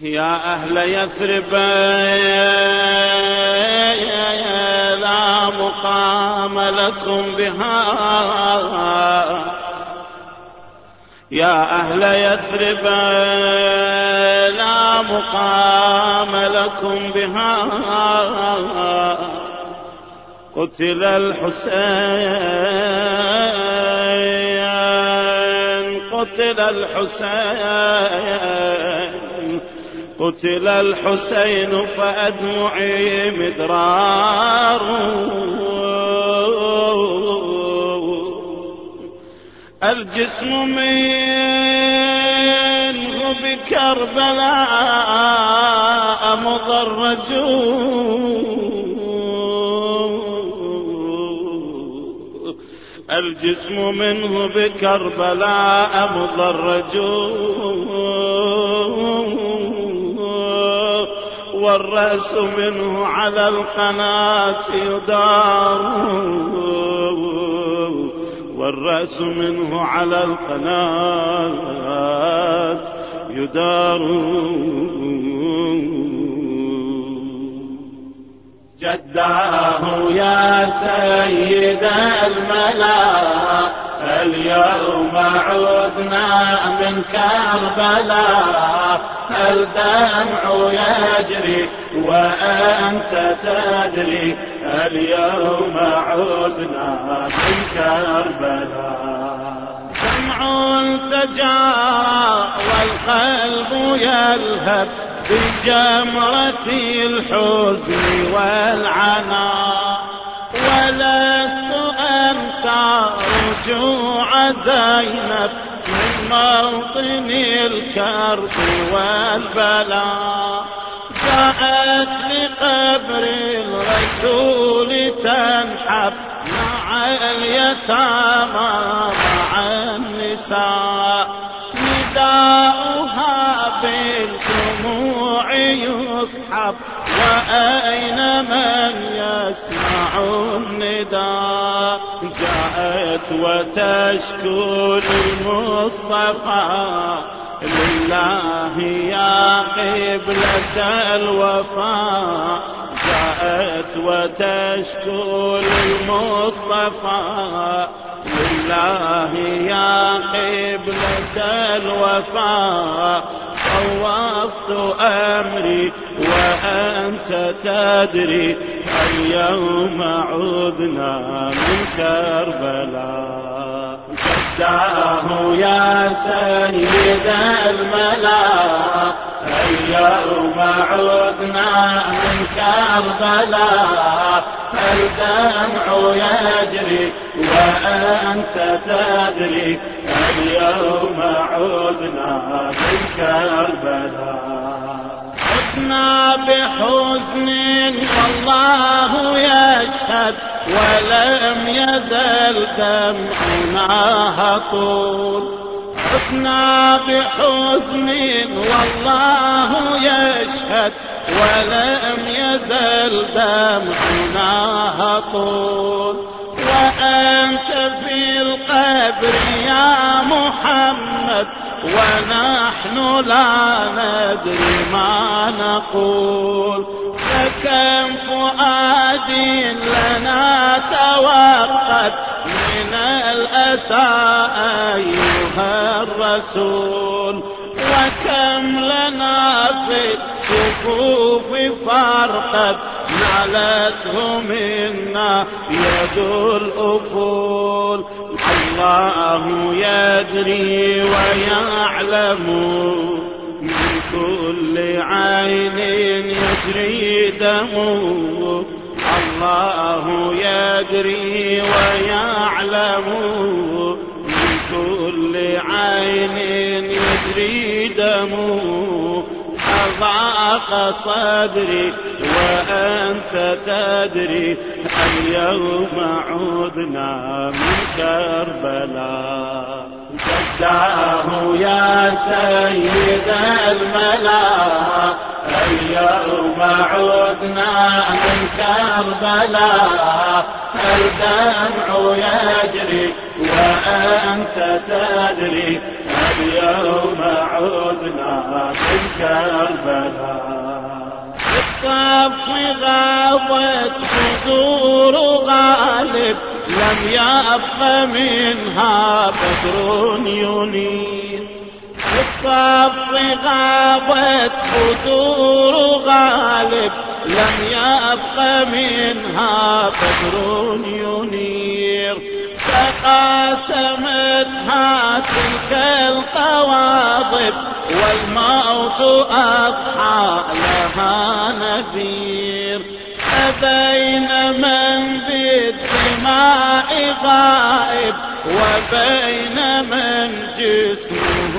يا أهل يثرب لا مقام لكم بها، يا أهل يثرب لا مقام لكم بها. قتل الحسين قتل الحسين قتل الحسين فأدمعي مدرار. الجسم منه بكربلاء مضرج، الجسم منه بكربلاء مضرج، والرأس منه على القناة يدار، والرأس منه على القناة يدار. جداه يا سيد الملا اليوم عدنا من كربلاء، الدمع يجري وأنت تدري اليوم عدنا من كربلاء. دمع تجارى والقلب يلهب بجمرة الحزن والعناء، ولست أنسى رجوع زينب من موطن الكرب والبلاء. جاءت لقبر الرسول تنحب مع اليتامى مع النساء، نداؤها بالدموع يصحب وأين من يسمع النداء. جاءت وتشكو للمصطفى لله يا قبلة الوفاء، جاءت وتشكو للمصطفى لله يا قبلة الوفاء. فوضت أمري وأنت تدري اليوم عدنا من كربلاء. جداه يا سيد الملا اليوم عدنا من كربلاء، الدمع يجري وأنت تدري اليوم عدنا من كربلاء. عدنا بحزن والله يشهد ولم يزل دمعنا هطول، عدنا بحزن والله يشهد ولم يزل دمعنا هطول. وأنت في القبر يا محمد ونحن لا ندري ما نقول، فكم فؤاد لنا توقد من الأسى أيها الرسول، وكم لنا في الكفوف فرقد نالته منا يد الأفول. الله يدري ويعلم من كل عين يجري دم، الله يدري ويعلم من كل عين يجري دم. أضاق صدري وأنت تدري اليوم عدنا من كربلاء. جداه يا سيد الملا اليوم عدنا من كربلاء، الدمع يجري وأنت تدري اليوم عدنا من كربلاء. بالطف غابت بدور غالب لم يبق منها بدر ينير. بالطف غابت بدور غالب لم يبق منها بدر ينير. فقاسمتها تلك القواضب والموت أضحى لها نذير. فبين من بالدماء غائب وبين من جسمه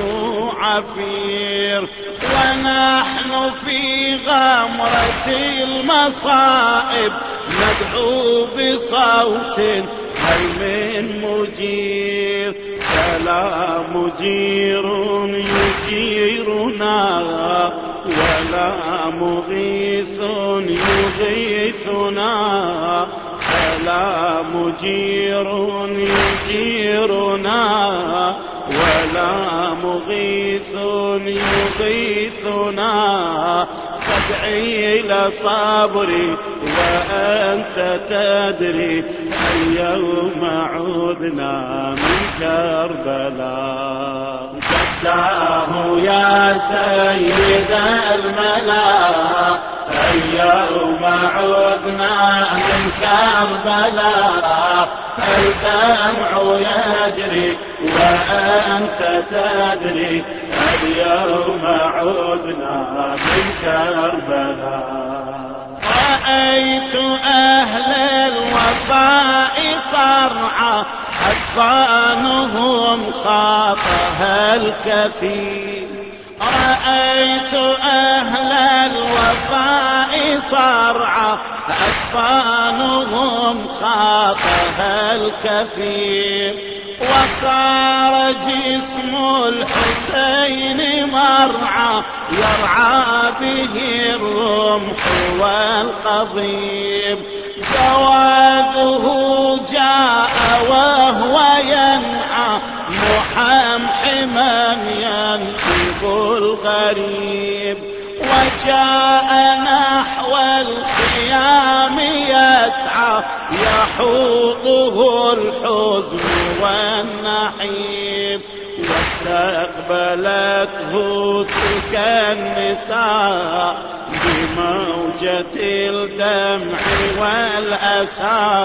عفير. ونحن في غمرة المصائب ندعو بصوت هل من مجير. فلا مجير يجيرنا ولا مغيث يغيثنا. فلا مجير يجيرنا ولا مغيث يغيثنا. فادعي لصبري وأنت تدري اليوم عدنا من كربلاء. فداه يا سيد الملا اليوم عدنا من كربلاء. الدمع يجري وأنت تدري اليوم عدنا من كربلاء. رأيت أهل الوفاء صرعى أكفانهم خاطها الكثير. رأيت أهل الوفاء صرعى أكفانهم خاطها الكثير. وصار جسم الحسين مرعى يرعى به الرمح والقضيب. جواده جاء وهو ينعى محمحما ينكب الغريب. وجاء نحو الخيام يسعى يحوطه الحزن والنحيب. واستقبلته تلك النساء بموجة الدمع والأسى.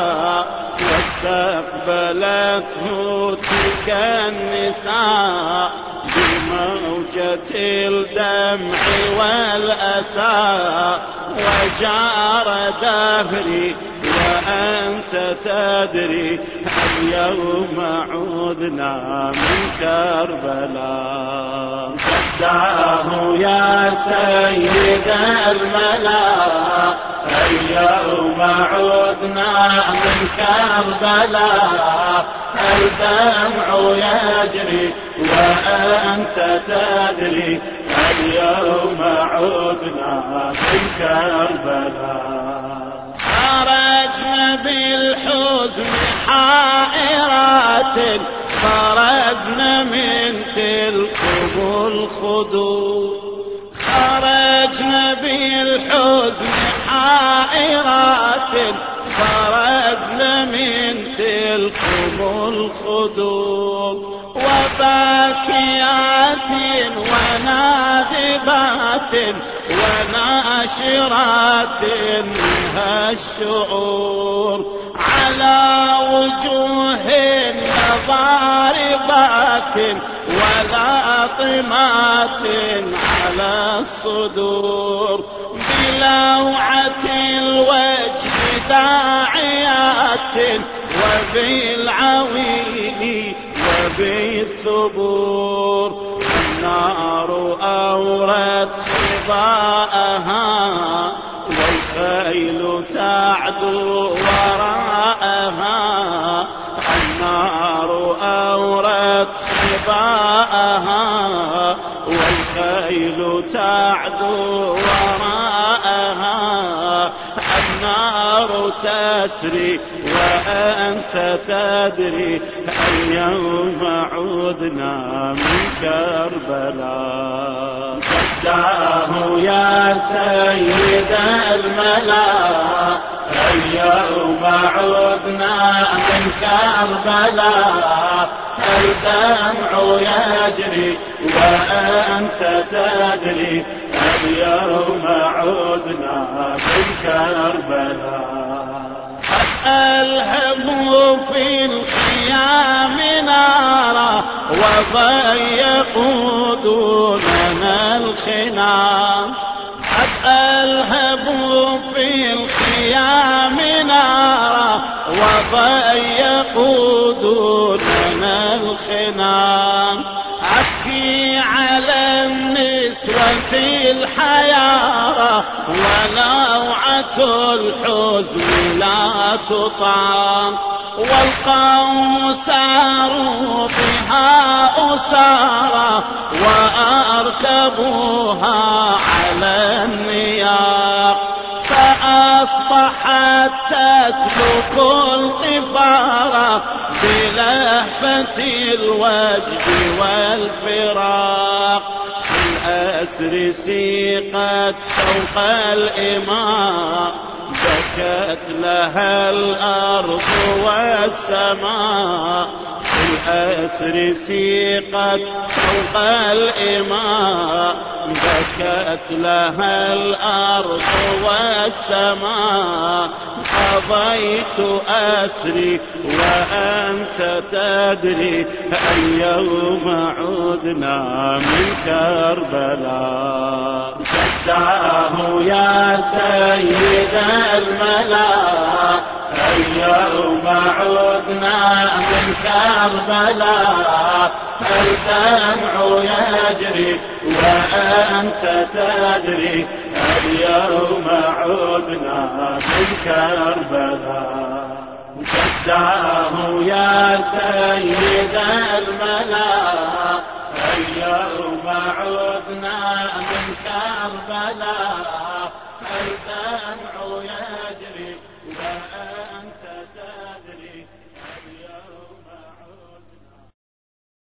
واستقبلته تلك النساء بموجة الدمع والأسى. وجار دهري وأنت تدري اليوم عدنا من كربلاء. فداه يا سيد الملا اليوم عدنا من كربلاء. الدمع يجري وأنت تدري اليوم عدنا من كربلاء. خرجنا بالحزن حائرات خرجنا من تلكم الخدود. خرجنا بالحزن حائرات خرجنا من تلكم الخدود. وباكيات ونادبات وناشرات منها الشعور. على وجوه ضاربات ولاطمات على الصدور. بلوعة الوجه داعيات وبالعويل وبالثبور. النار أورت صباءها والخيل تعدو وراءها. النار أورت صباءها والخيل تعدو وراءها. النار تسري وأنت تدري اليوم عدنا من كربلاء. فداه يا سيد الملا اليوم عدنا من كربلاء. الدمع يجري وأنت تدري اليوم عدنا من كربلاء. الهم في الخيام نارا وضيقوا دوننا الخنام. الهم في الخيام نارا وضيقوا دوننا الخنام. أبكي على النسوة الحيارى ولوعة الحزن لا تطعم. والقوم ساروا بها أسارى وأركبوها على النياق. فأصبحت تسلك القفارة بلهفة الوجد والفراق. في الأسر سيقت فوق الإماء بكت لها الأرض والسماء. في الأسر سيقت فوق الإماء بكت لها الأرض والسماء. قضيت أسري وأنت تدري اليوم عدنا من كربلاء. فداه يا سيد الملا اليوم عدنا من كربلاء. الدمع يجري وأنت تدري اليوم عدنا من كربلاء. فداه يا سيد الملا اليوم عدنا من كربلاء.